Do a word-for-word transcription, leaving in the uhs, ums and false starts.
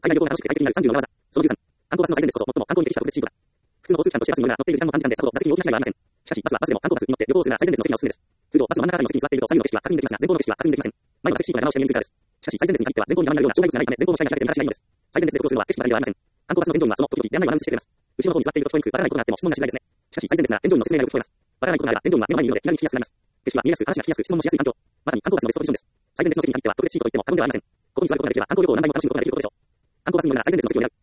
海外旅行が楽しく快適になるさんじゅうの裏技。そのじゅうさん、観光バスの最前列こそ最も観光に適した特別シートだ。普通の交通機関としてバスに乗るなら乗っている時間も短時間でさほど座席に大きな違いはありません。しかし、バスはバスでも観光バスに乗って旅行をするなら最前列の席がおすすめです。通常、バスの真ん中あたりの席に座っていると左右の景色は確認できますが、前方の景色は確認できません。前の座席シートが長押しで見えにくいからです。しかし、最前列に限っては前方に山になるような障害物がないため、前方の視界が開けて見晴らしがいいのです。最前列で旅行するのは景色ばかりではありません。観光バスの添乗員はその時々、案内をアナウンスしてくれます。後ろの方に座っていると聞こえにくく、バラないことがあっても質問がしづらいですね。しかし、最前列なら添乗員の説明がよく聞こえます。バラないことがあれば、添乗員は目の前にいるので気軽に聞きやすくなります。景色は見えやすく、話が聞きやすく、質問もしやすい環境。まさに観光バスのベストポジションです。最前列の席に限っては特別シートといっても過言ではありません。ここに座ることができれば観光旅行を何倍も楽しむことができることでしょう。観光バスに乗るなら最前列の席を選ぶ。